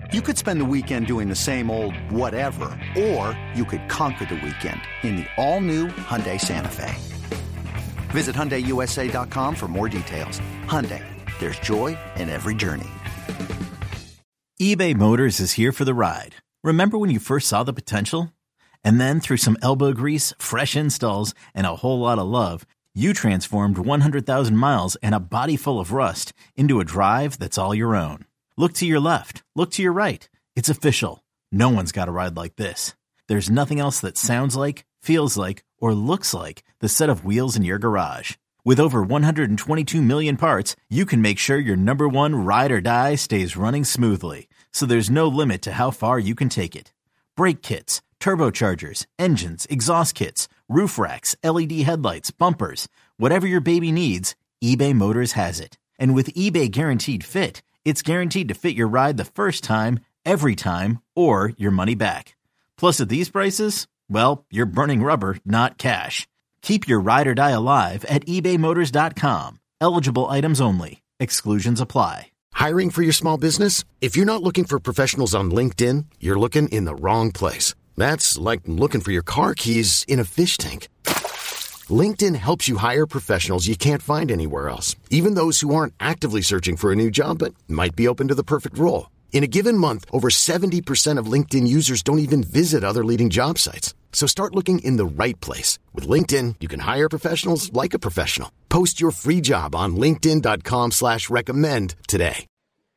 You could spend the weekend doing the same old whatever, or you could conquer the weekend in the all-new Hyundai Santa Fe. Visit HyundaiUSA.com for more details. Hyundai, there's joy in every journey. eBay Motors is here for the ride. Remember when you first saw the potential? And then through some elbow grease, fresh installs, and a whole lot of love, you transformed 100,000 miles and a body full of rust into a drive that's all your own. Look to your left. Look to your right. It's official. No one's got a ride like this. There's nothing else that sounds like, feels like, or looks like the set of wheels in your garage. With over 122 million parts, you can make sure your number one ride or die stays running smoothly. So there's no limit to how far you can take it. Brake kits, turbochargers, engines, exhaust kits, roof racks, LED headlights, bumpers. Whatever your baby needs, eBay Motors has it. And with eBay Guaranteed Fit, it's guaranteed to fit your ride the first time, every time, or your money back. Plus, at these prices, well, you're burning rubber, not cash. Keep your ride or die alive at ebaymotors.com. Eligible items only. Exclusions apply. Hiring for your small business? If you're not looking for professionals on LinkedIn, you're looking in the wrong place. That's like looking for your car keys in a fish tank. LinkedIn helps you hire professionals you can't find anywhere else, even those who aren't actively searching for a new job but might be open to the perfect role. In a given month, over 70% of LinkedIn users don't even visit other leading job sites. So start looking in the right place. With LinkedIn, you can hire professionals like a professional. Post your free job on linkedin.com/recommend today.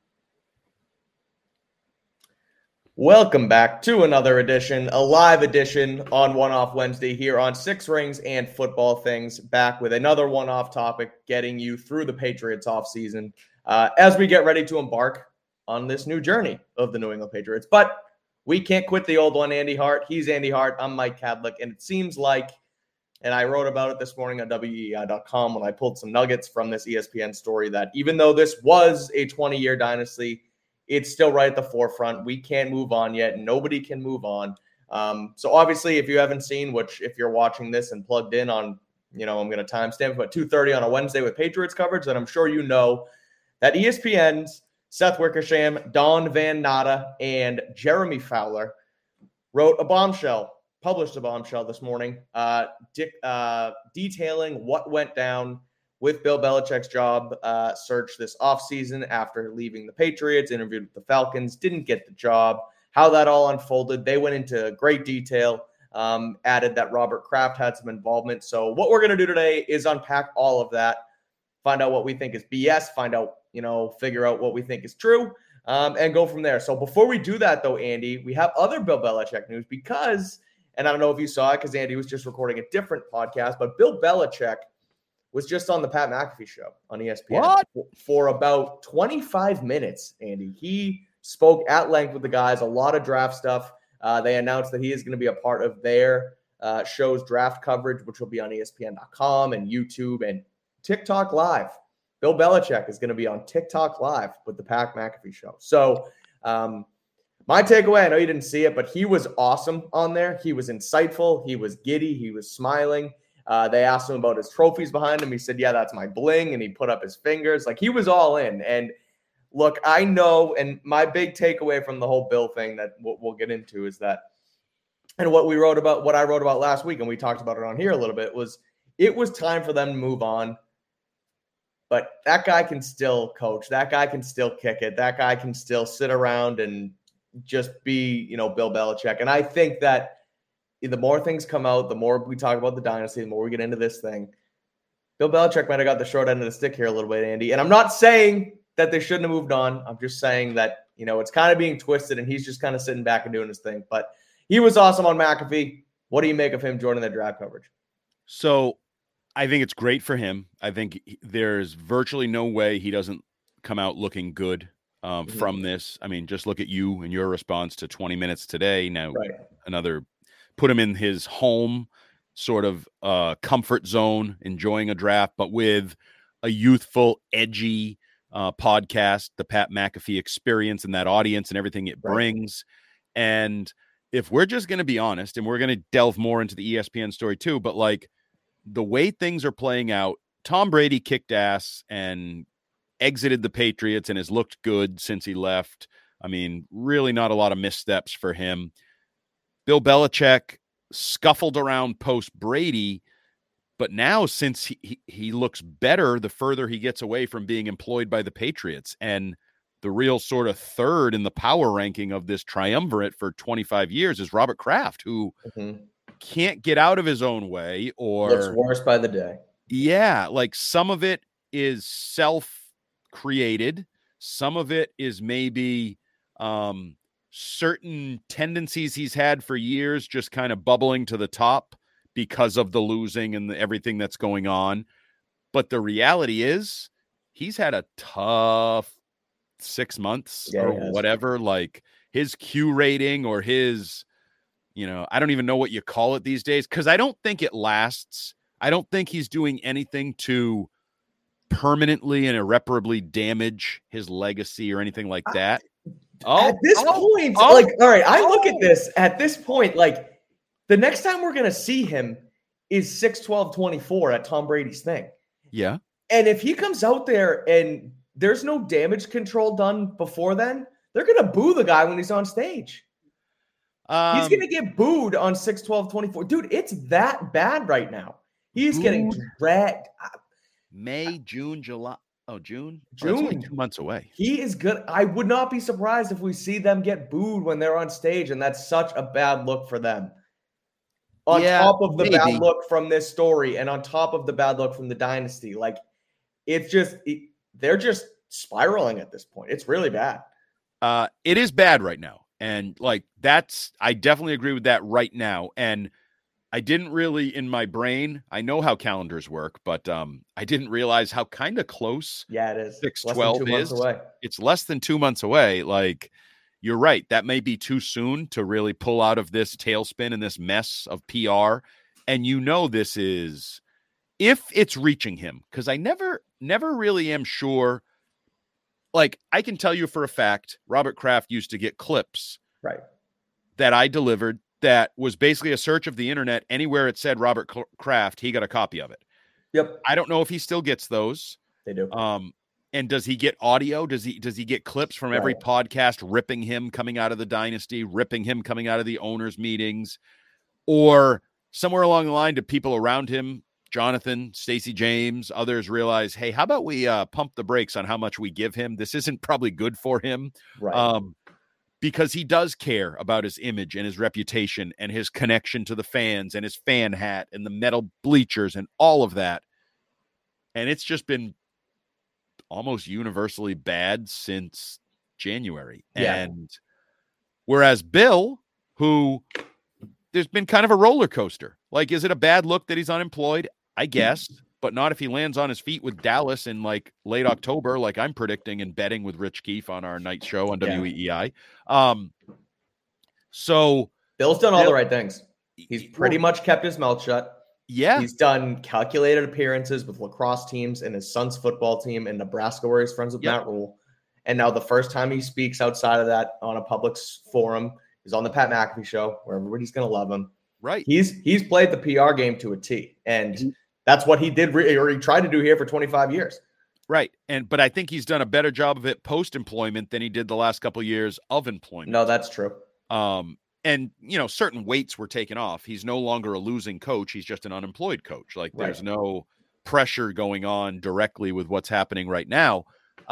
Welcome back to another edition, a live edition on One Off Wednesday here on Six Rings and Football Things, back with another one-off topic getting you through the Patriots offseason as we get ready to embark on this new journey of the New England Patriots. But we can't quit the old one, Andy Hart. He's Andy Hart. I'm Mike Kadlick. And it seems like, and I wrote about it this morning on WEEI.com when I pulled some nuggets from this ESPN story, that even though this was a 20-year dynasty, it's still right at the forefront. We can't move on yet. Nobody can move on. So obviously, if you haven't seen, which if you're watching this and plugged in on, I'm going to timestamp, but 2:30 on a Wednesday with Patriots coverage, then I'm sure you know that ESPN's Seth Wickersham, Don Van Natta, and Jeremy Fowler published a bombshell this morning, detailing what went down with Bill Belichick's job search this offseason after leaving the Patriots, interviewed with the Falcons, didn't get the job, how that all unfolded. They went into great detail, added that Robert Kraft had some involvement. So what we're going to do today is unpack all of that, find out what we think is BS, figure out what we think is true, and go from there. So before we do that, though, Andy, we have other Bill Belichick news because, and I don't know if you saw it because Andy was just recording a different podcast, but Bill Belichick was just on the Pat McAfee show on ESPN for about 25 minutes, Andy. He spoke at length with the guys, a lot of draft stuff. They announced that he is going to be a part of their show's draft coverage, which will be on ESPN.com and YouTube and TikTok Live. Bill Belichick is going to be on TikTok Live with the Pat McAfee show. So my takeaway, I know you didn't see it, but he was awesome on there. He was insightful. He was giddy. He was smiling. They asked him about his trophies behind him. He said, yeah, that's my bling. And he put up his fingers. Like, he was all in. And look, I know, and my big takeaway from the whole Bill thing that we'll get into is that, and what I wrote about last week, and we talked about it on here a little bit, was it was time for them to move on. But that guy can still coach. That guy can still kick it. That guy can still sit around and just be, Bill Belichick. And I think that the more things come out, the more we talk about the dynasty, the more we get into this thing. Bill Belichick might have got the short end of the stick here a little bit, Andy. And I'm not saying that they shouldn't have moved on. I'm just saying that, it's kind of being twisted and he's just kind of sitting back and doing his thing. But he was awesome on McAfee. What do you make of him joining the draft coverage? So I think it's great for him. I think there's virtually no way he doesn't come out looking good from this. I mean, just look at you and your response to 20 minutes today. Now, another put him in his home sort of comfort zone, enjoying a draft, but with a youthful, edgy podcast, the Pat McAfee experience and that audience and everything it brings. And if we're just going to be honest, and we're going to delve more into the ESPN story too, but like the way things are playing out, Tom Brady kicked ass and exited the Patriots and has looked good since he left. I mean, really not a lot of missteps for him. Bill Belichick scuffled around post Brady, but now since he looks better the further he gets away from being employed by the Patriots, and the real sort of third in the power ranking of this triumvirate for 25 years is Robert Kraft, who can't get out of his own way or looks worse by the day. Yeah, like some of it is self-created. Some of it is maybe certain tendencies he's had for years just kind of bubbling to the top because of the losing and everything that's going on. But the reality is he's had a tough 6 months or whatever. Like his Q rating or his, I don't even know what you call it these days, because I don't think it lasts. I don't think he's doing anything to permanently and irreparably damage his legacy or anything like that. At this point, all right, I look at this at this point, like the next time we're going to see him is 6/12/24 at Tom Brady's thing. Yeah. And if he comes out there and there's no damage control done before then, they're going to boo the guy when he's on stage. He's going to get booed on 6/12/24. Dude, it's that bad right now. He's getting dragged. May, June, July. Oh, June? June. Oh, that's only 2 months away. He is good. I would not be surprised if we see them get booed when they're on stage, and that's such a bad look for them. On top of the bad look from this story and on top of the bad look from the dynasty. Like, it's just they're just spiraling at this point. It's really bad. It is bad right now. And like I definitely agree with that right now. And I didn't really in my brain, I know how calendars work, but I didn't realize how kind of close. Yeah, it is. 6/12 is. Away. It's less than 2 months away. Like, you're right. That may be too soon to really pull out of this tailspin and this mess of PR. And this is, if it's reaching him, because I never really am sure. Like, I can tell you for a fact, Robert Kraft used to get clips that I delivered that was basically a search of the internet. Anywhere it said Robert Kraft, he got a copy of it. Yep. I don't know if he still gets those. They do. And does he get audio? Does he get clips from every podcast ripping him coming out of the dynasty, ripping him coming out of the owners' meetings? Or somewhere along the line, do people around him, Jonathan, Stacey James, others realize, hey, how about we pump the brakes on how much we give him? This isn't probably good for him. Right. Because he does care about his image and his reputation and his connection to the fans and his fan hat and the metal bleachers and all of that. And it's just been almost universally bad since January. Yeah. And whereas Bill, who there's been kind of a roller coaster. Like, is it a bad look that he's unemployed? I guess, but not if he lands on his feet with Dallas in like late October, like I'm predicting and betting with Rich Keefe on our night show on WEEI. So Bill's done all the right things. He's pretty much kept his mouth shut. Yeah. He's done calculated appearances with lacrosse teams and his son's football team in Nebraska, where he's friends with Matt Rule. And now the first time he speaks outside of that on a public forum is on the Pat McAfee show, where everybody's going to love him. Right. He's played the PR game to a T. And that's what he did, or he tried to do here for 25 years. Right. But I think he's done a better job of it post-employment than he did the last couple of years of employment. No, that's true. And, certain weights were taken off. He's no longer a losing coach. He's just an unemployed coach. Like, there's no pressure going on directly with what's happening right now.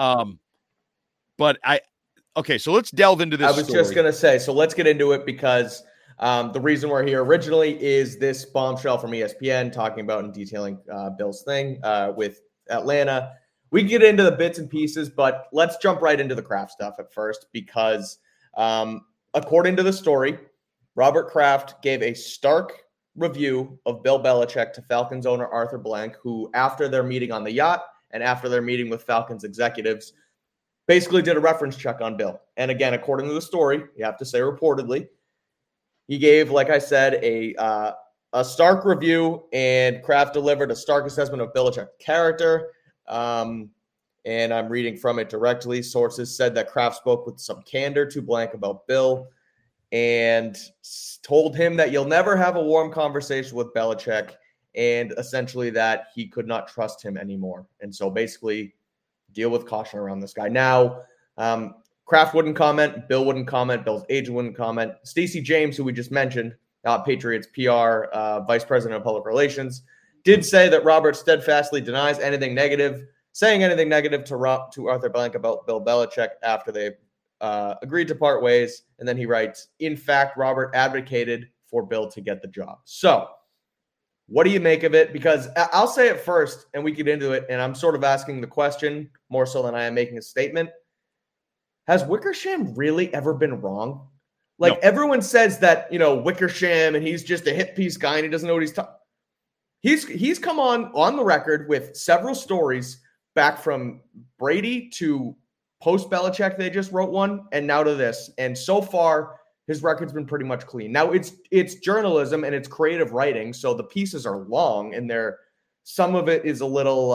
But so let's delve into this. I was just going to say, so let's get into it because the reason we're here originally is this bombshell from ESPN talking about and detailing Bill's thing with Atlanta. We can get into the bits and pieces, but let's jump right into the Kraft stuff at first because according to the story, Robert Kraft gave a stark review of Bill Belichick to Falcons owner Arthur Blank, who after their meeting on the yacht and after their meeting with Falcons executives, basically did a reference check on Bill. And again, according to the story, you have to say reportedly, he gave, like I said, a stark review, and Kraft delivered a stark assessment of Belichick's character. And I'm reading from it directly. Sources said that Kraft spoke with some candor to Blank about Bill and told him that you'll never have a warm conversation with Belichick, and essentially that he could not trust him anymore. And so basically deal with caution around this guy. Now, Kraft wouldn't comment. Bill wouldn't comment. Bill's agent wouldn't comment. Stacey James, who we just mentioned, Patriots PR Vice President of Public Relations, did say that Robert steadfastly denies anything negative, saying anything negative to Arthur Blank about Bill Belichick after they agreed to part ways. And then he writes, in fact, Robert advocated for Bill to get the job. So what do you make of it? Because I'll say it first and we get into it. And I'm sort of asking the question more so than I am making a statement. Has Wickersham really ever been wrong? Like no. Everyone says that, Wickersham and he's just a hit piece guy and he doesn't know what he's talking. He's come on the record with several stories back from Brady to post Belichick. They just wrote one and now to this. And so far his record's been pretty much clean. Now it's journalism and it's creative writing. So the pieces are long and some of it is a little,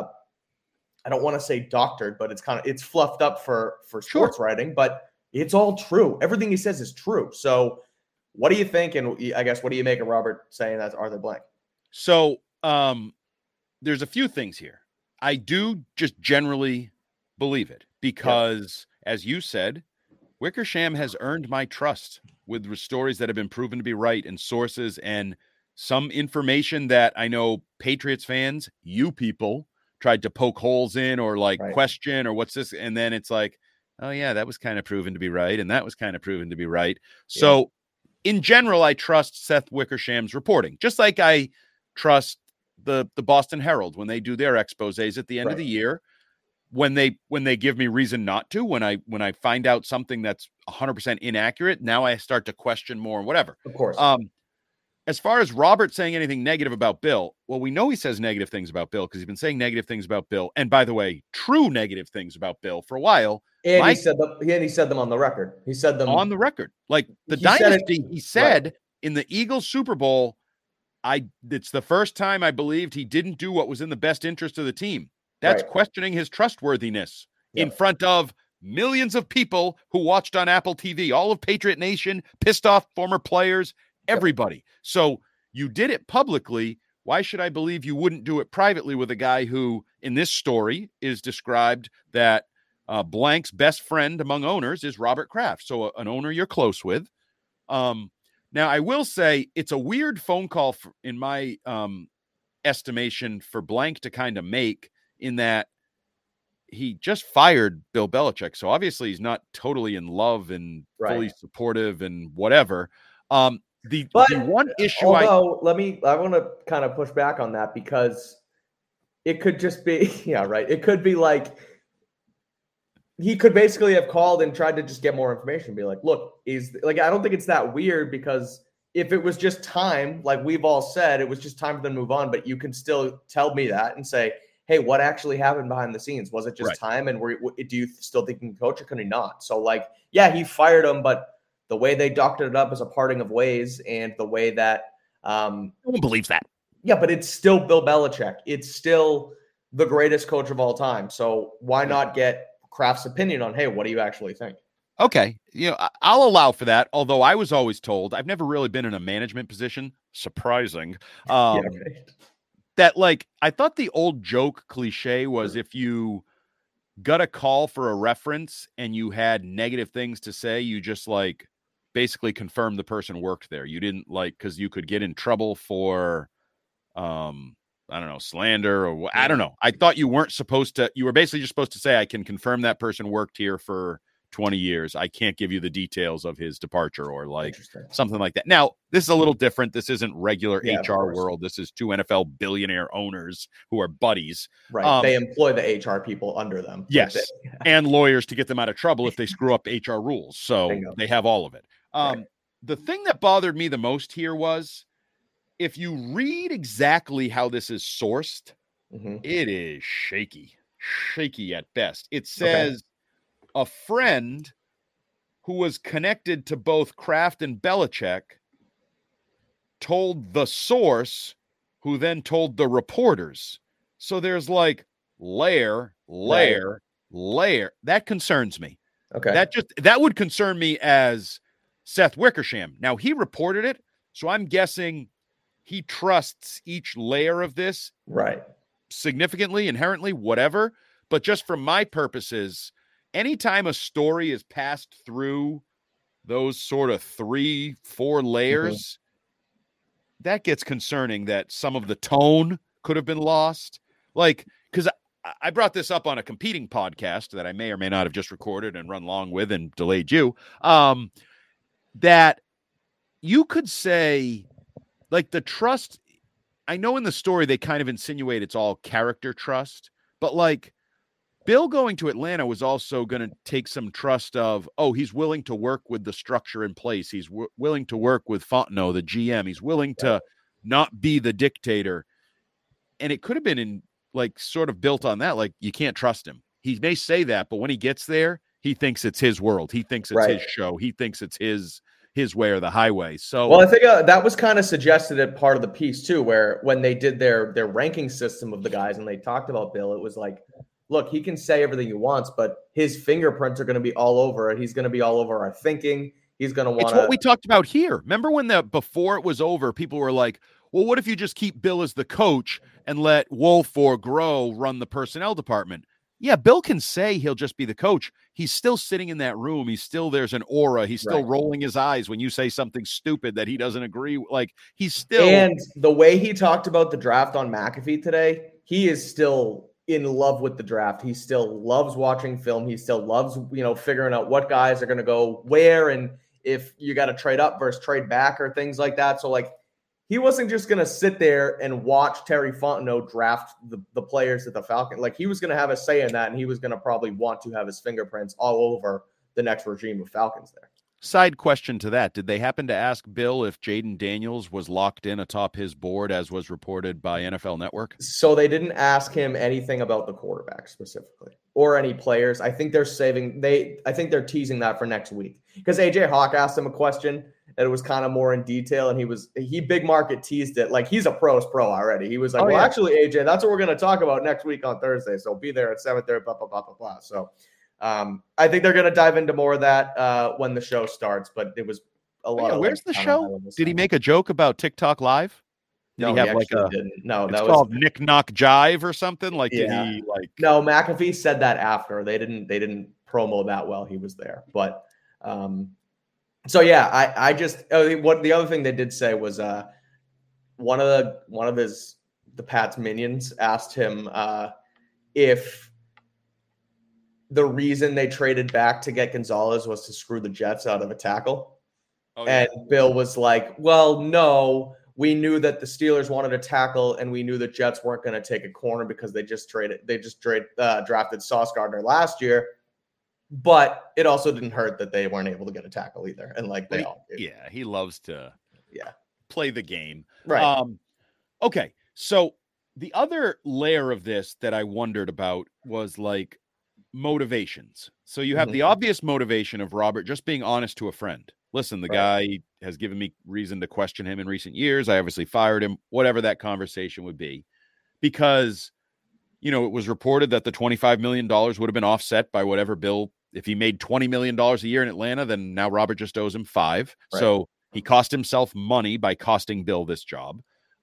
I don't want to say doctored, but it's fluffed up for sports writing, but it's all true. Everything he says is true. So what do you think? And I guess, what do you make of Robert saying that's Arthur Blank? So there's a few things here. I do just generally believe it because, as you said, Wickersham has earned my trust with stories that have been proven to be right and sources and some information that I know Patriots fans, you people, tried to poke holes in or question or what's this? And then it's like, oh yeah, that was kind of proven to be right. And that was kind of proven to be right. Yeah. So in general, I trust Seth Wickersham's reporting, just like I trust the Boston Herald when they do their exposés at the end of the year, when they give me reason not to, when I find out something that's 100% inaccurate, now I start to question more and whatever. Of course. As far as Robert saying anything negative about Bill, well, we know he says negative things about Bill because he's been saying negative things about Bill. And by the way, true negative things about Bill for a while. And he said them on the record. He said them on the record. Like the dynasty, he said in the Eagles Super Bowl, it's the first time I believed he didn't do what was in the best interest of the team. That's questioning his trustworthiness in front of millions of people who watched on Apple TV, all of Patriot Nation, pissed off former players, everybody. So you did it publicly. Why should I believe you wouldn't do it privately with a guy who, in this story, is described that Blank's best friend among owners is Robert Kraft. So an owner you're close with. Now, I will say it's a weird phone call in my estimation for Blank to kind of make, in that he just fired Bill Belichick. So obviously he's not totally in love and fully supportive and whatever. The one issue I want to kind of push back on that because it could just be, it could be like, he could basically have called and tried to just get more information and be like, look, I don't think it's that weird, because if it was just time, like we've all said, it was just time for them to move on, but you can still tell me that and say, hey, what actually happened behind the scenes? Was it just time? And do you still think he can coach, or can he not? So he fired him, but the way they doctored it up as a parting of ways, and the way that no one believes that. Yeah, but it's still Bill Belichick. It's still the greatest coach of all time. So why not get Kraft's opinion on, hey, what do you actually think? Okay. I'll allow for that. Although I was always told, I've never really been in a management position. Surprising. That I thought the old joke cliche was, if you got a call for a reference and you had negative things to say, you just basically confirm the person worked there. You didn't because you could get in trouble for, I don't know, slander or I don't know. I thought you weren't supposed to, you were basically just supposed to say, I can confirm that person worked here for 20 years. I can't give you the details of his departure or something like that. Now, this is a little different. This isn't regular HR world. This is two NFL billionaire owners who are buddies. Right. They employ the HR people under them. Yes. And lawyers to get them out of trouble if they screw up HR rules. So they have all of it. The thing that bothered me the most here was, if you read exactly how this is sourced, it is shaky at best. It says a friend who was connected to both Kraft and Belichick told the source, who then told the reporters. So there's layer. That concerns me. Okay. That would concern me as Seth Wickersham. Now, he reported it, so I'm guessing he trusts each layer of this significantly, inherently, whatever. But just for my purposes, anytime a story is passed through those sort of 3-4 layers, that gets concerning, that some of the tone could have been lost. Like, because I brought this up on a competing podcast that I may or may not have just recorded and run long with and delayed you, that you could say, like, the trust, I know in the story they kind of insinuate it's all character trust, but like Bill going to Atlanta was also going to take some trust of, oh, he's willing to work with the structure in place. He's willing to work with Fontenot, the GM. He's willing to not be the dictator. And it could have been in like sort of built on that. Like, you can't trust him. He may say that, but when he gets there, he thinks it's his world. He thinks it's his show. He thinks it's his way or the highway. So, well, I think that was kind of suggested at part of the piece too, where when they did their ranking system of the guys and they talked about Bill, it was like, look, he can say everything he wants, but his fingerprints are going to be all over it. He's going to be all over our thinking. He's going to want. It's what we talked about here. Remember when before it was over, people were like, well, what if you just keep Bill as the coach and let Wolf or Groh run the personnel department? Yeah, Bill can say he'll just be the coach. He's still sitting in that room. There's an aura. He's still rolling his eyes when you say something stupid that he doesn't agree with. Like, he's still. And the way he talked about the draft on McAfee today, he is still in love with the draft. He still loves watching film. He still loves, figuring out what guys are going to go where, and if you got to trade up versus trade back or things like that. So like, he wasn't just going to sit there and watch Terry Fontenot draft the players at the Falcons. Like, he was going to have a say in that, and he was going to probably want to have his fingerprints all over the next regime of Falcons there. Side question to that. Did they happen to ask Bill if Jaden Daniels was locked in atop his board, as was reported by NFL Network? So they didn't ask him anything about the quarterback specifically or any players. I think they're they're teasing that for next week, because AJ Hawk asked him a question and it was kind of more in detail, and he big market teased it. Like, he's a pro's pro already. He was like, actually, AJ, that's what we're going to talk about next week on Thursday. So be there at 7:30, blah, blah, blah, blah, blah. So I think they're going to dive into more of that when the show starts, but it was a lot of. Where's the show? Did he make a joke about TikTok Live? Did he have didn't. No, that was called Nick Knock Jive or something? Like, did he like? No, McAfee said that after. They didn't promo that while he was there. But so yeah, I just what the other thing they did say was one of the Pat's minions asked him if the reason they traded back to get Gonzalez was to screw the Jets out of a tackle. And Bill was like, well, no, we knew that the Steelers wanted a tackle, and we knew the Jets weren't going to take a corner because they just drafted Sauce Gardner last year. But it also didn't hurt that they weren't able to get a tackle either. And like they all did. Yeah, he loves to play the game. Right. Okay. So the other layer of this that I wondered about was like motivations. So you have the obvious motivation of Robert just being honest to a friend. Listen, the guy has given me reason to question him in recent years. I obviously fired him, whatever that conversation would be, because, it was reported that the $25 million would have been offset by whatever Bill, if he made $20 million a year in Atlanta, then now Robert just owes him $5 million. Right. So he cost himself money by costing Bill this job.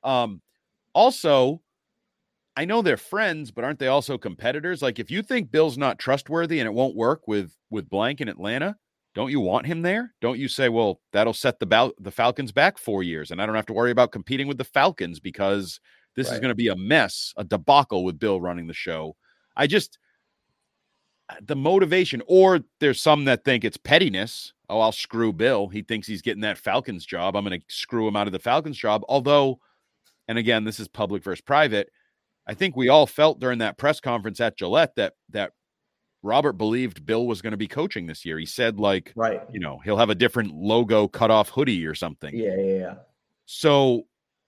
Also, I know they're friends, but aren't they also competitors? Like, if you think Bill's not trustworthy and it won't work with blank in Atlanta, don't you want him there? Don't you say, well, that'll set the Falcons back 4 years, and I don't have to worry about competing with the Falcons because this is going to be a mess, a debacle with Bill running the show. The motivation, or there's some that think it's pettiness. Oh, I'll screw Bill. He thinks he's getting that Falcons job. I'm going to screw him out of the Falcons job. Although, and again, this is public versus private, I think we all felt during that press conference at Gillette that Robert believed Bill was going to be coaching this year. He said, like, he'll have a different logo cut off hoodie or something. Yeah. So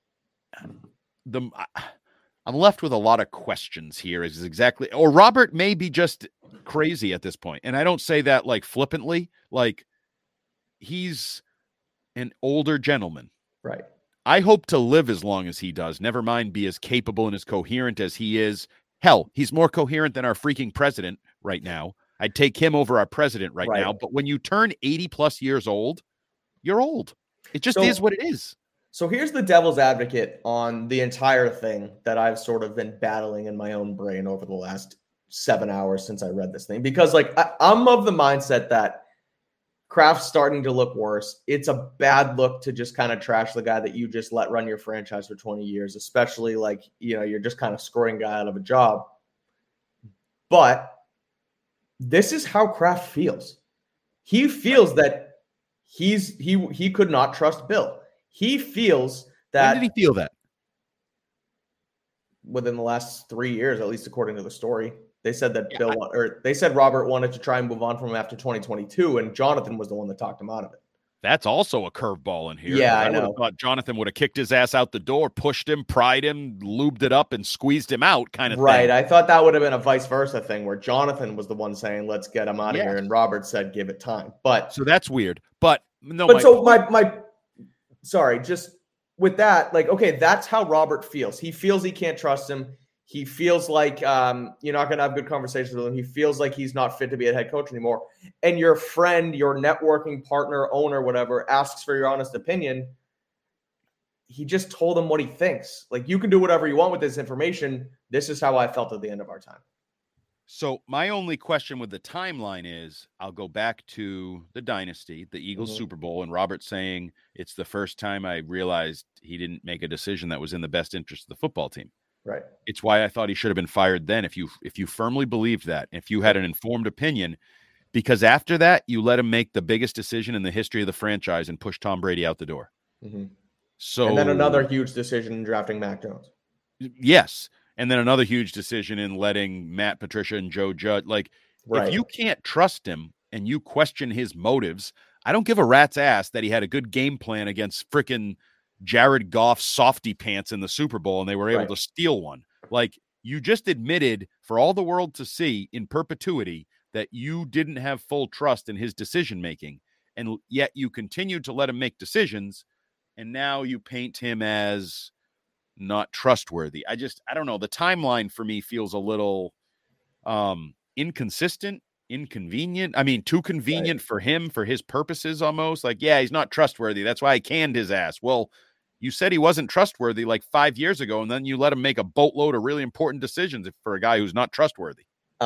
I'm left with a lot of questions here. Or Robert may be just crazy at this point. And I don't say that like flippantly, like he's an older gentleman. Right. I hope to live as long as he does. Never mind be as capable and as coherent as he is. Hell, he's more coherent than our freaking president right now. I'd take him over our president right now. But when you turn 80 plus years old, you're old. It just is what it is. So here's the devil's advocate on the entire thing that I've sort of been battling in my own brain over the last 7 hours since I read this thing, because like I'm of the mindset that Kraft's starting to look worse. It's a bad look to just kind of trash the guy that you just let run your franchise for 20 years, especially like, you're just kind of screwing a guy out of a job. But this is how Kraft feels. He feels that he could not trust Bill. He feels that. When did he feel that? Within the last 3 years, at least according to the story. They said that they said Robert wanted to try and move on from him after 2022, and Jonathan was the one that talked him out of it. That's also a curveball in here. Yeah, I know. Thought Jonathan would have kicked his ass out the door, pushed him, pried him, lubed it up, and squeezed him out, kind of thing. Right. I thought that would have been a vice versa thing, where Jonathan was the one saying, "Let's get him out of here," and Robert said, "Give it time." But so that's weird. But no. But so my sorry, just with that, like, okay, that's how Robert feels. He feels he can't trust him. He feels like you're not going to have good conversations with him. He feels like he's not fit to be a head coach anymore. And your friend, your networking partner, owner, whatever, asks for your honest opinion. He just told him what he thinks. Like, you can do whatever you want with this information. This is how I felt at the end of our time. So my only question with the timeline is, I'll go back to the dynasty, the Eagles Super Bowl, and Robert saying it's the first time I realized he didn't make a decision that was in the best interest of the football team. Right. It's why I thought he should have been fired then. If you firmly believed that, if you had an informed opinion, because after that, you let him make the biggest decision in the history of the franchise and push Tom Brady out the door. Mm-hmm. So, and then another huge decision in drafting Mac Jones. Yes. And then another huge decision in letting Matt Patricia and Joe Judge, like, if you can't trust him and you question his motives, I don't give a rat's ass that he had a good game plan against frickin' Jared Goff's softy pants in the Super Bowl and they were able to steal one. Like, you just admitted for all the world to see in perpetuity that you didn't have full trust in his decision-making, and yet you continued to let him make decisions, and now you paint him as not trustworthy. I don't know. The timeline for me feels a little inconsistent, inconvenient. I mean, too convenient for him, for his purposes almost. Like, yeah, he's not trustworthy. That's why I canned his ass. Well, you said he wasn't trustworthy like 5 years ago, and then you let him make a boatload of really important decisions for a guy who's not trustworthy.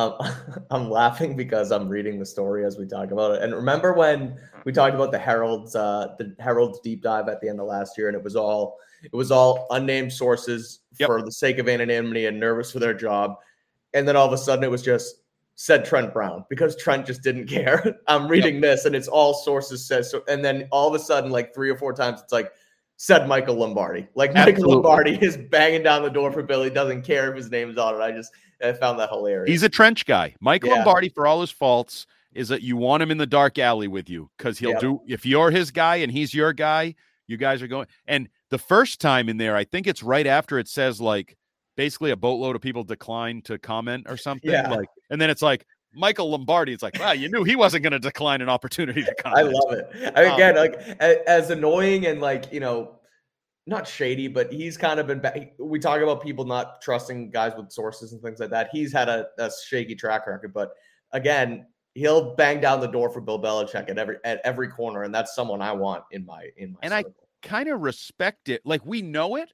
I'm laughing because I'm reading the story as we talk about it. And remember when we talked about the Herald's deep dive at the end of last year, and it was all unnamed sources for the sake of anonymity and nervous for their job. And then all of a sudden it was just said Trent Brown, because Trent just didn't care. I'm reading this and it's all sources says so. And then all of a sudden, like 3 or 4 times, it's like said Michael Lombardi. Like, Michael Lombardi is banging down the door for Billy, doesn't care if his name's on it. I found that hilarious. He's a trench guy. Michael Lombardi, for all his faults, is that you want him in the dark alley with you, because he'll do, if you're his guy and he's your guy, you guys are going. And the first time in there, I think it's right after it says, like, basically a boatload of people declined to comment or something. Yeah. Like, and then it's like Michael Lombardi. It's like, wow, you knew he wasn't going to decline an opportunity to comment. I love it. I mean, again, like, as annoying and, like, not shady, but he's kind of been we talk about people not trusting guys with sources and things like that. He's had a shaky track record, but again, he'll bang down the door for Bill Belichick at every corner, and that's someone I want in my and circle. I kind of respect it. Like, we know it.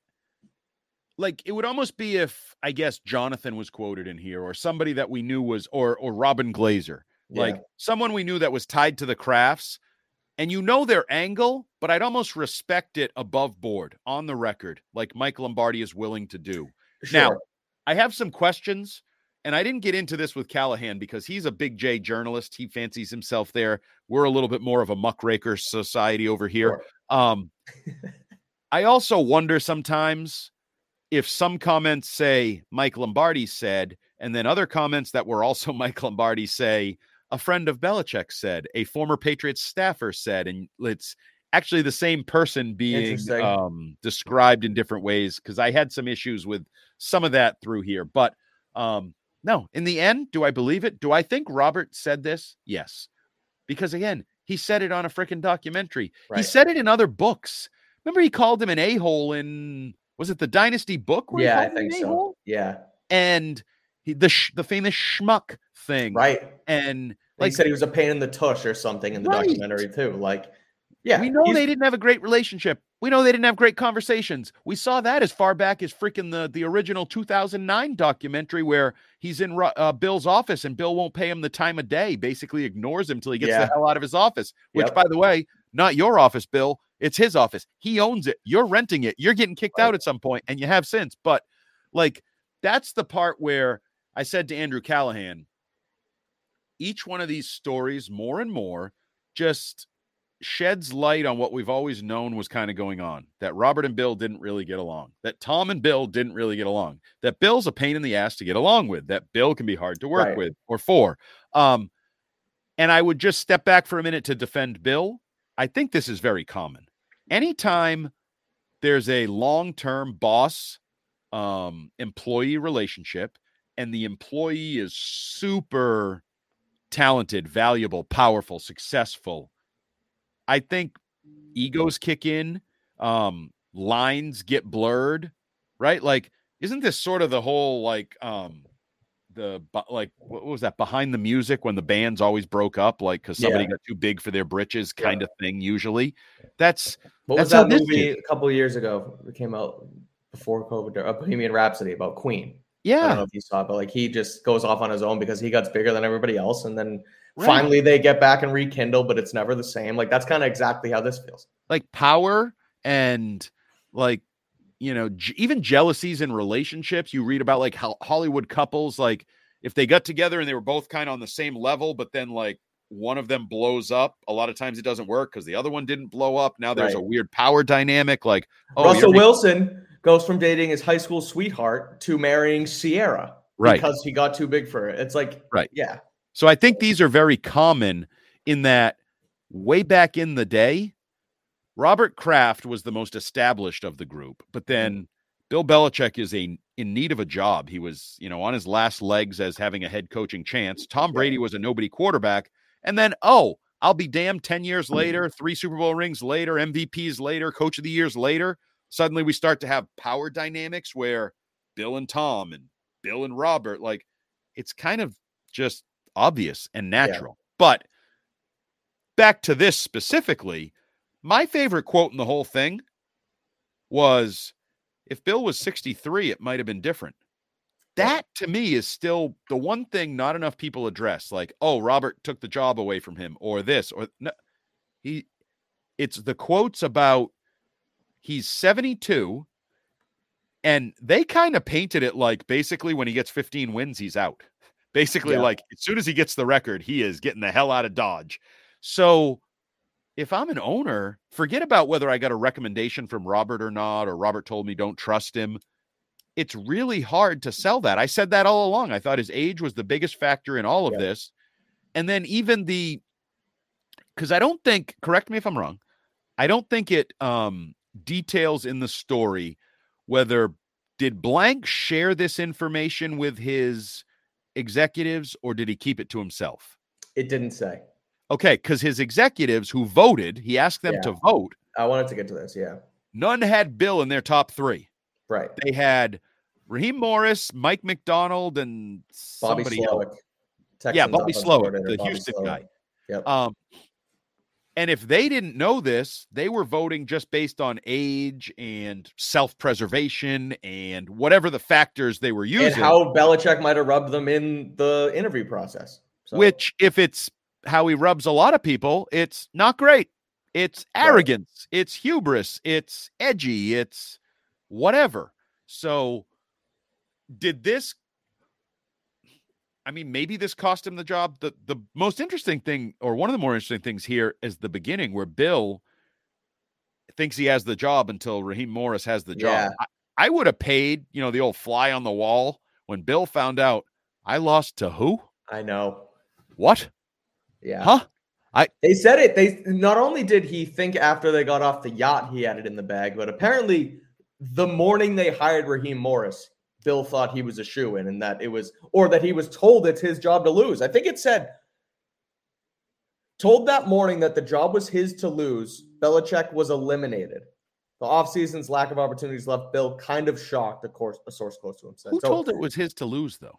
Like, it would almost be if, I guess, Jonathan was quoted in here, or somebody that we knew was, or Robin Glazer, like someone we knew that was tied to the Crafts. And their angle, but I'd almost respect it above board on the record, like Mike Lombardi is willing to do. Sure. Now, I have some questions, and I didn't get into this with Callahan because he's a Big J journalist. He fancies himself there. We're a little bit more of a muckraker society over here. Sure. I also wonder sometimes if some comments say Mike Lombardi said, and then other comments that were also Mike Lombardi say, a friend of Belichick said, a former Patriots staffer said, and it's actually the same person being described in different ways, because I had some issues with some of that through here. But no, in the end, do I believe it? Do I think Robert said this? Yes. Because, again, he said it on a freaking documentary. Right. He said it in other books. Remember, he called him an a-hole in, was it the Dynasty book? Yeah, I think so. Yeah. And the famous schmuck thing. Right. And like, he said he was a pain in the tush or something in the documentary too. Like, yeah. We know they didn't have a great relationship. We know they didn't have great conversations. We saw that as far back as freaking the original 2009 documentary where he's in Bill's office and Bill won't pay him the time of day, basically ignores him till he gets the hell out of his office, which, by the way, not your office, Bill. It's his office. He owns it. You're renting it. You're getting kicked out at some point, and you have since. But, like, that's the part where I said to Andrew Callahan, each one of these stories, more and more, just sheds light on what we've always known was kind of going on, that Robert and Bill didn't really get along, that Tom and Bill didn't really get along, that Bill's a pain in the ass to get along with, that Bill can be hard to work with or for. And I would just step back for a minute to defend Bill. I think this is very common. Anytime there's a long-term boss employee relationship and the employee is super talented, valuable, powerful, successful, I think egos kick in, lines get blurred, right? Like, isn't this sort of the whole, like, what was that, Behind the Music, when the bands always broke up, like, because somebody got too big for their britches kind of thing, usually? What was that movie a couple of years ago that came out before COVID, Bohemian Rhapsody, about Queen? Yeah. I don't know if you saw it, but, like, he just goes off on his own because he got bigger than everybody else, and then finally they get back and rekindle, but it's never the same. Like, that's kind of exactly how this feels. Like, power and, like, you know, even jealousies in relationships. You read about, like, how Hollywood couples, like, if they got together and they were both kind of on the same level, but then, like, one of them blows up, a lot of times it doesn't work because the other one didn't blow up. Now there's a weird power dynamic. Like, Russell Wilson goes from dating his high school sweetheart to marrying Sierra because he got too big for her. It's like, yeah. So I think these are very common in that way back in the day, Robert Kraft was the most established of the group, but then Bill Belichick is in need of a job. He was, you know, on his last legs as having a head coaching chance. Tom Brady was a nobody quarterback. And then, I'll be damned, 10 years later, 3 Super Bowl rings later, MVPs later, coach of the years later, suddenly we start to have power dynamics where Bill and Tom and Bill and Robert, like, it's kind of just obvious and natural. But back to this specifically, my favorite quote in the whole thing was, if Bill was 63, it might have been different. That, to me, is still the one thing not enough people address. Like, Robert took the job away from him, or this, or no. It's the quotes about he's 72, and they kind of painted it like basically when he gets 15 wins, he's out. Basically, like, as soon as he gets the record, he is getting the hell out of Dodge. So if I'm an owner, forget about whether I got a recommendation from Robert or not, or Robert told me don't trust him. It's really hard to sell that. I said that all along. I thought his age was the biggest factor in all of this. And then even because I don't think, correct me if I'm wrong, I don't think it details in the story whether did Blank share this information with his executives or did he keep it to himself? It didn't say. Okay, because his executives who voted, he asked them to vote. I wanted to get to this, None had Bill in their top 3. Right. They had Raheem Morris, Mike McDonald, and somebody else. Bobby Slowick, the Houston guy. Yep. And if they didn't know this, they were voting just based on age and self-preservation and whatever the factors they were using. And how Belichick might have rubbed them in the interview process. So. Which, if it's how he rubs a lot of people, it's not great. It's arrogance. It's hubris. It's edgy. It's whatever. So did this, I mean, maybe this cost him the job. The most interesting thing, or one of the more interesting things here, is the beginning where Bill thinks he has the job until Raheem Morris has the job. I would have paid, the old fly on the wall when Bill found out I lost to who? I know. What? Yeah. Huh? They said it. They not only did he think after they got off the yacht he had it in the bag, but apparently the morning they hired Raheem Morris, Bill thought he was a shoo-in and that it was, or that he was told it's his job to lose. I think it said, told that morning that the job was his to lose. Belichick was eliminated. The offseason's lack of opportunities left Bill kind of shocked, of course, a source close to him said. Who told it was his to lose, though?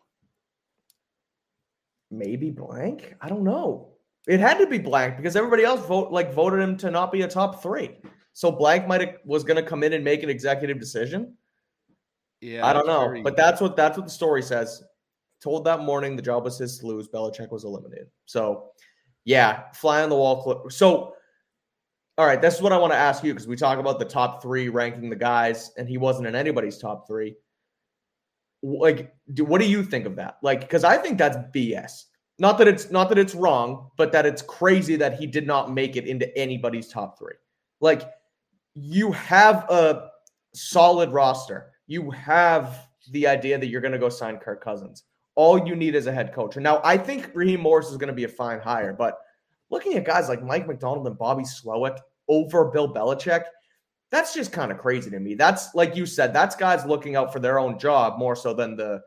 Maybe Blank? I don't know. It had to be Blank because everybody else voted him to not be a top 3. So blank was going to come in and make an executive decision. Yeah, I don't know, but that's what the story says. Told that morning the job was his to lose. Belichick was eliminated. So, yeah, fly on the wall clip. So, all right, this is what I want to ask you because we talk about the top 3 ranking the guys, and he wasn't in anybody's top 3. Like, what do you think of that? Like, because I think that's BS. Not that it's wrong, but that it's crazy that he did not make it into anybody's top 3. Like, you have a solid roster. You have the idea that you're going to go sign Kirk Cousins. All you need is a head coach. And now I think Raheem Morris is going to be a fine hire, but looking at guys like Mike McDonald and Bobby Slowick over Bill Belichick, that's just kind of crazy to me. That's, like you said, that's guys looking out for their own job more so than the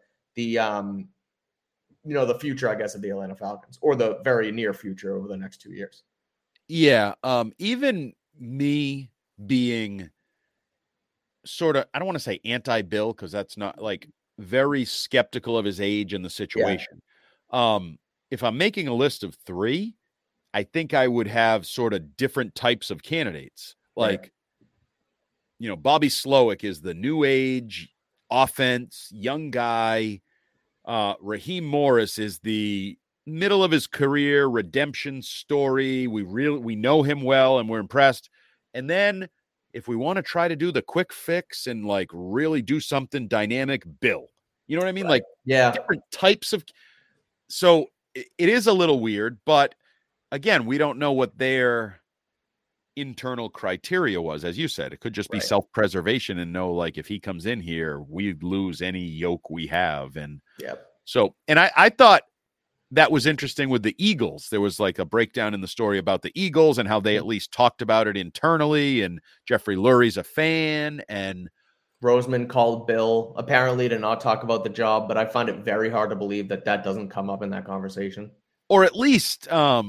future, I guess, of the Atlanta Falcons, or the very near future over the next 2 years. Yeah. Even me being sort of, I don't want to say anti-Bill, because that's not, like, very skeptical of his age and the situation. Yeah. If I'm making a list of 3, I think I would have sort of different types of candidates. Like, Bobby Slowick is the new age offense, young guy. Raheem Morris is the middle of his career redemption story. We know him well and we're impressed. And then if we want to try to do the quick fix and, like, really do something dynamic, Bill, you know what I mean? Right. Like, different types of, so it is a little weird, but again, we don't know what their internal criteria was. As you said, it could just be self-preservation and know, like, if he comes in here, we'd lose any yoke we have. And so, and I thought that was interesting with the Eagles. There was, like, a breakdown in the story about the Eagles and how they at least talked about it internally. And Jeffrey Lurie's a fan, and Roseman called Bill apparently to not talk about the job, but I find it very hard to believe that doesn't come up in that conversation. Or at least,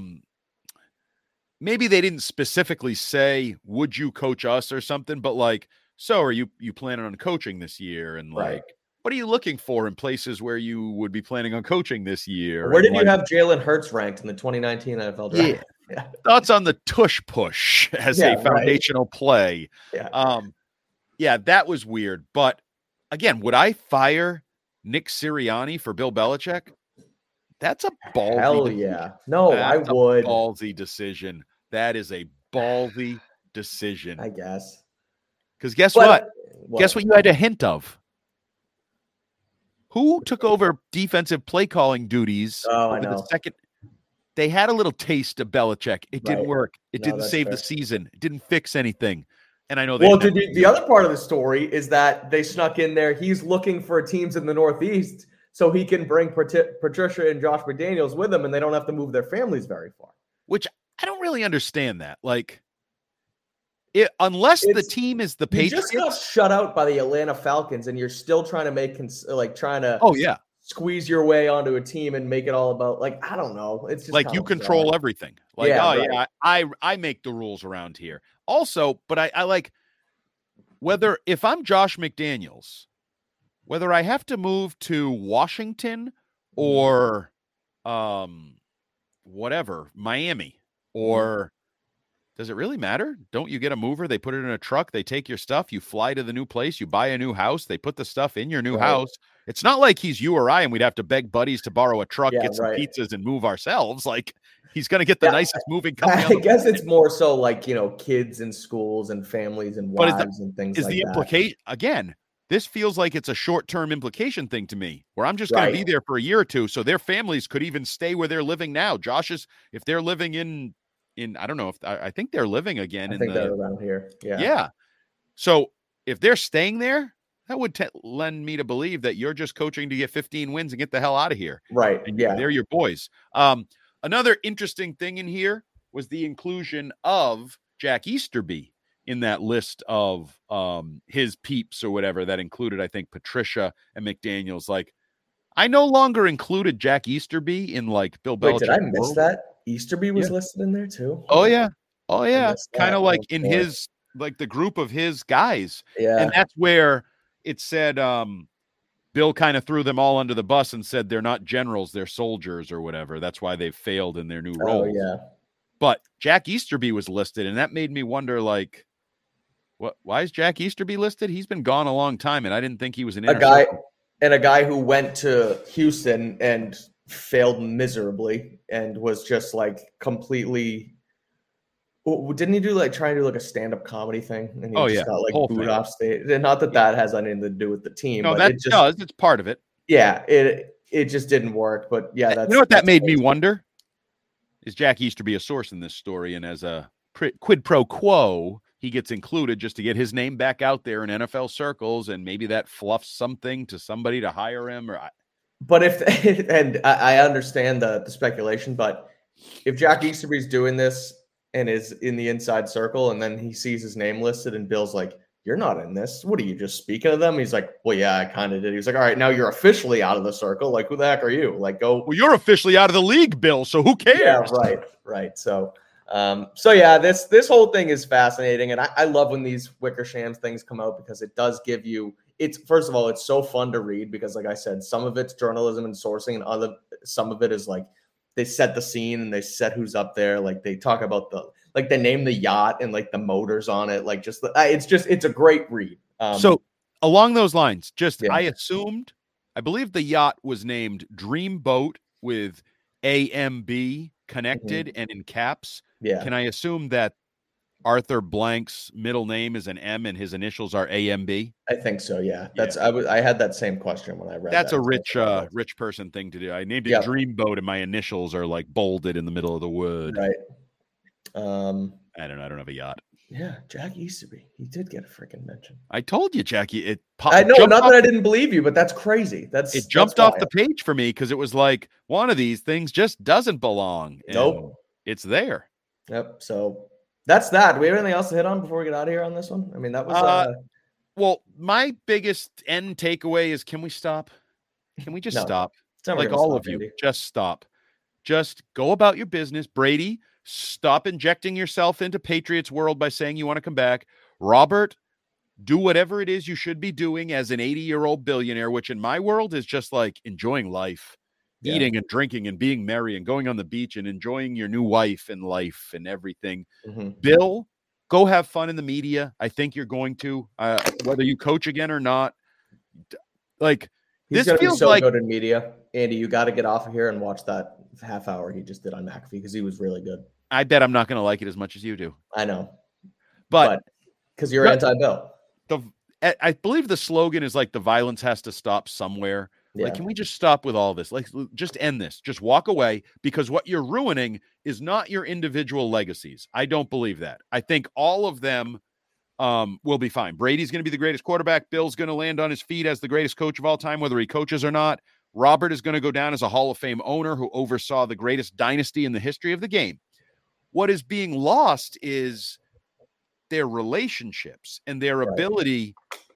maybe they didn't specifically say, would you coach us or something, but, like, so are you planning on coaching this year? And, like, what are you looking for in places where you would be planning on coaching this year? Where did you have Jalen Hurts ranked in the 2019 NFL draft? Yeah. Thoughts on the tush push as a foundational play. Yeah, that was weird. But again, would I fire Nick Sirianni for Bill Belichick? That's a ballsy Hell yeah. No, I would. Ballsy decision. That is a ballsy decision. I guess. Because guess what? Guess what you had a hint of? Who took over defensive play calling duties? Oh, I know. The second, they had a little taste of Belichick. It didn't work. It didn't save the season. It didn't fix anything. And I know. Well, the other part of the story is that they snuck in there. He's looking for teams in the Northeast so he can bring Patricia and Josh McDaniels with him, and they don't have to move their families very far. Which I don't really understand that. Like, unless the team is the Patriots. You just got shut out by the Atlanta Falcons, and you're still trying to squeeze your way onto a team and make it all about, like, I don't know. It's just like you control everything. Like, I make the rules around here. Also, but I like if I'm Josh McDaniels, whether I have to move to Washington or Miami, or does it really matter? Don't you get a mover? They put it in a truck. They take your stuff. You fly to the new place. You buy a new house. They put the stuff in your new house. It's not like he's you or I, and we'd have to beg buddies to borrow a truck, get some pizzas, and move ourselves. Like, he's going to get the nicest moving company. I guess it's more so like, kids in schools and families and wives and things like that. Is the implication, again, this feels like it's a short-term implication thing to me, where I'm just going to be there for a year or two, so their families could even stay where they're living now. If they're living in I don't know if I think they're living again. They're around here. Yeah. So if they're staying there, that would lend me to believe that you're just coaching to get 15 wins and get the hell out of here. Right. And they're your boys. Another interesting thing in here was the inclusion of Jack Easterby in that list of his peeps or whatever that included, I think, Patricia and McDaniels. Like, I no longer included Jack Easterby in, like, Bill Belichick. Did I miss that? Easterby was listed in there too. Oh yeah. Kind of like in his, like, the group of his guys. Yeah. And that's where it said Bill kind of threw them all under the bus and said they're not generals, they're soldiers or whatever. That's why they've failed in their new roles. Oh yeah. But Jack Easterby was listed, and that made me wonder, like, Why is Jack Easterby listed? He's been gone a long time, and I didn't think he was an a guy who went to Houston and failed miserably and was just like completely. Didn't he try and do like a stand-up comedy thing? And he just got like booed off stage. And not that has anything to do with the team. No, that does. It's part of it. Yeah, it just didn't work. But yeah, you know what that made me wonder? Is Jack Easterby a source in this story? And as a quid pro quo, he gets included just to get his name back out there in NFL circles, and maybe that fluffs something to somebody to hire him. But and I understand the speculation, but if Jack Easterby's doing this and is in the inside circle, and then he sees his name listed, and Bill's like, "You're not in this. What are you just speaking of them?" He's like, "Well, yeah, I kind of did." He's like, "All right, now you're officially out of the circle. Like, who the heck are you? Like, go." Well, you're officially out of the league, Bill. So who cares? Yeah, right. So yeah, this whole thing is fascinating, and I love when these Wickersham things come out because it does give you. It's first of all, it's so fun to read because, like I said, some of it's journalism and sourcing, and some of it is like they set the scene and they set who's up there. Like they talk about they name the yacht and like the motors on it. Like it's a great read. So along those lines, I believe the yacht was named Dreamboat with AMB connected and in caps. Yeah. Can I assume that Arthur Blank's middle name is an M and his initials are AMB? I think so. Yeah. I had that same question when I read That's a rich person thing to do. I named it Dreamboat and my initials are like bolded in the middle of the word. Right. I don't know. I don't have a yacht. Yeah. Jack Easterby. He did get a freaking mention. I told you, Jackie. I know, not that I didn't believe you, but that's crazy. It jumped off the page for me because it was like one of these things just doesn't belong. Nope. It's there. Yep. So that's that. Do we have anything else to hit on before we get out of here on this one? I mean, that was well, my biggest end takeaway is, can we stop? Can we just stop? Like all of you, just stop. Just go about your business. Brady, stop injecting yourself into Patriots world by saying you want to come back. Robert, do whatever it is you should be doing as an 80-year-old billionaire, which in my world is just like enjoying life. Eating and drinking and being merry and going on the beach and enjoying your new wife and life and everything. Mm-hmm. Bill, go have fun in the media. I think you're going to, whether you coach again or not. Like, this feels so like good in media. Andy, you got to get off of here and watch that half hour he just did on McAfee because he was really good. I bet I'm not going to like it as much as you do. I know, but because you're anti-Bill. I believe the slogan is like the violence has to stop somewhere. Yeah. Like, can we just stop with all this? Like, just end this. Just walk away, because what you're ruining is not your individual legacies. I don't believe that. I think all of them will be fine. Brady's going to be the greatest quarterback. Bill's going to land on his feet as the greatest coach of all time, whether he coaches or not. Robert is going to go down as a Hall of Fame owner who oversaw the greatest dynasty in the history of the game. What is being lost is their relationships and their ability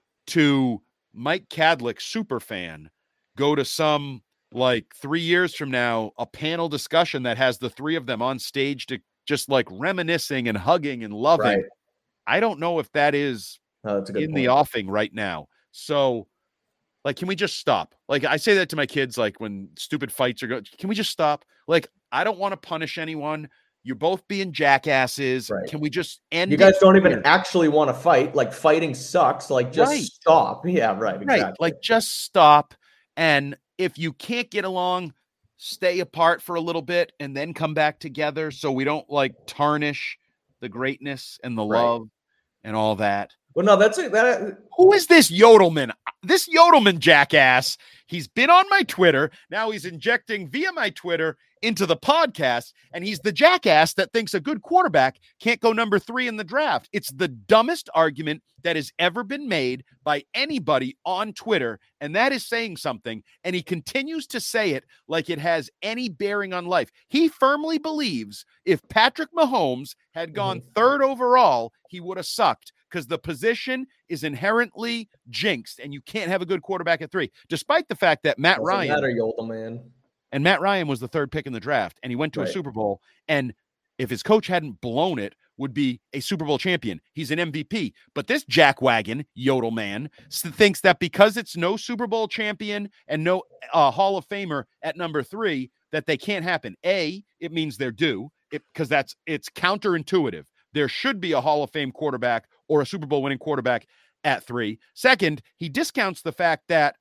to Mike Kadlick superfan go to some, like 3 years from now, a panel discussion that has the three of them on stage to just like reminiscing and hugging and loving. Right. I don't know if that is the offing right now. So, like, can we just stop? Like, I say that to my kids, like when stupid fights are going, can we just stop? Like, I don't want to punish anyone. You're both being jackasses. Right. Can we just end? You guys don't even actually want to fight. Like, fighting sucks. Like, just stop. Yeah, right. Exactly. Right. Like, just stop. And if you can't get along, stay apart for a little bit and then come back together so we don't like tarnish the greatness and the love and all that. Well, no, that's it. Who is this Yodelman? This Yodelman jackass. He's been on my Twitter. Now he's injecting via my Twitter into the podcast, and he's the jackass that thinks a good quarterback can't go number 3 in the draft. It's the dumbest argument that has ever been made by anybody on Twitter, and that is saying something, and he continues to say it like it has any bearing on life. He firmly believes if Patrick Mahomes had gone 3rd overall, he would have sucked, because the position is inherently jinxed, and you can't have a good quarterback at 3, despite the fact that Matt Ryan was the 3rd pick in the draft, and he went to a Super Bowl, and if his coach hadn't blown it, would be a Super Bowl champion. He's an MVP. But this jackwagon, Yodelman, thinks that because it's no Super Bowl champion and no Hall of Famer at number 3, that they can't happen. A, it means they're due, because it's counterintuitive. There should be a Hall of Fame quarterback or a Super Bowl winning quarterback at 3. Second, he discounts the fact that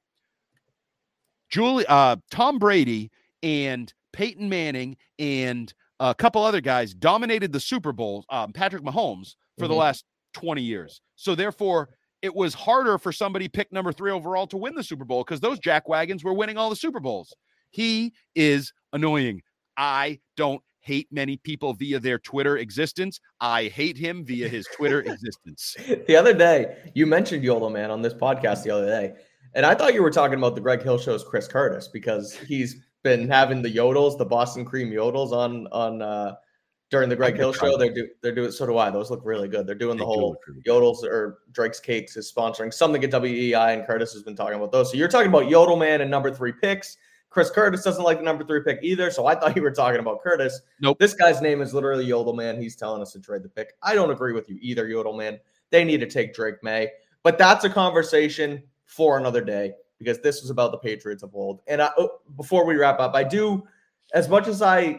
Tom Brady and Peyton Manning and a couple other guys dominated the Super Bowl, Patrick Mahomes, for the last 20 years. So therefore, it was harder for somebody picked number 3 overall to win the Super Bowl because those jackwagons were winning all the Super Bowls. He is annoying. I don't hate many people via their Twitter existence. I hate him via his Twitter existence. The other day, you mentioned YOLO Man on this podcast the other day, and I thought you were talking about the Greg Hill Show's Chris Curtis because he's been having the yodels, the Boston Cream yodels on during the Greg Hill Show. They're doing, so do I. Those look really good. They're doing the whole yodels, or Drake's Cakes is sponsoring something at WEI, and Curtis has been talking about those. So you're talking about Yodel Man and number 3 picks. Chris Curtis doesn't like the number 3 pick either, so I thought you were talking about Curtis. Nope. This guy's name is literally Yodel Man. He's telling us to trade the pick. I don't agree with you either, Yodel Man. They need to take Drake May. But that's a conversation for another day because this was about the Patriots of old. And before we wrap up, I do, as much as I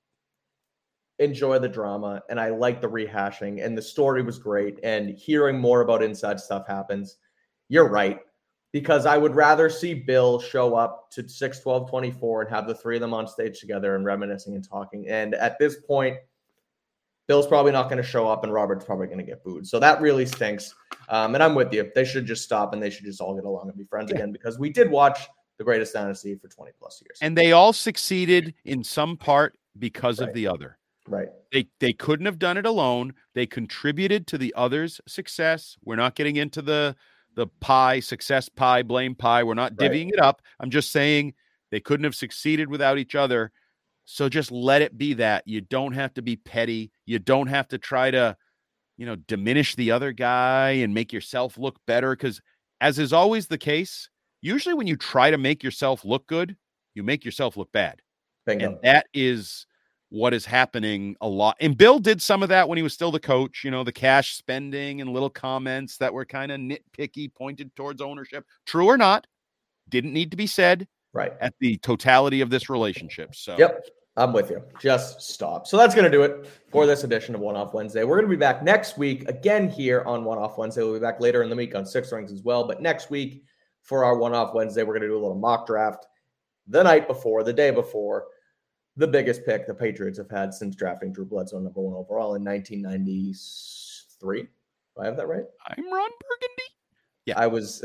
enjoy the drama and I like the rehashing and the story was great and hearing more about inside stuff happens, you're right. Because I would rather see Bill show up to 6/12/24 and have the 3 of them on stage together and reminiscing and talking. And at this point, Bill's probably not going to show up and Robert's probably going to get booed. So that really stinks. And I'm with you. They should just stop and they should just all get along and be friends again because we did watch the greatest dynasty for 20 plus years. And they all succeeded in some part because of the other. Right. They couldn't have done it alone. They contributed to the other's success. We're not getting into the pie, success pie, blame pie. We're not divvying it up. I'm just saying they couldn't have succeeded without each other. So just let it be that. You don't have to be petty. You don't have to try to, diminish the other guy and make yourself look better. Because as is always the case, usually when you try to make yourself look good, you make yourself look bad. Bingo. And that is what is happening a lot. And Bill did some of that when he was still the coach, the cash spending and little comments that were kind of nitpicky, pointed towards ownership. True or not, didn't need to be said at the totality of this relationship. So, yep, I'm with you. Just stop. So that's going to do it for this edition of One Off Wednesday. We're going to be back next week again here on One Off Wednesday. We'll be back later in the week on Six Rings as well. But next week for our One Off Wednesday, we're going to do a little mock draft the night before, the day before. The biggest pick the Patriots have had since drafting Drew Bledsoe number 1 overall in 1993. Do I have that right? I'm Ron Burgundy. Yeah, I was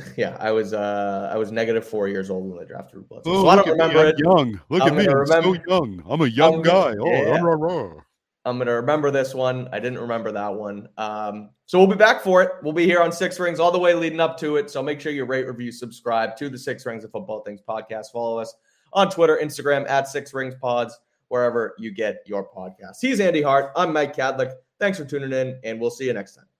-4 years old when they drafted Drew Bledsoe. Oh, so I don't remember it. Young. Look at me. I'm so young. I'm a young guy. I'm going to remember this one. I didn't remember that one. So we'll be back for it. We'll be here on Six Rings all the way leading up to it. So make sure you rate, review, subscribe to the Six Rings of Football Things podcast. Follow us on Twitter, Instagram, at 6 Rings Pods, wherever you get your podcasts. He's Andy Hart. I'm Mike Cadlick. Thanks for tuning in, and we'll see you next time.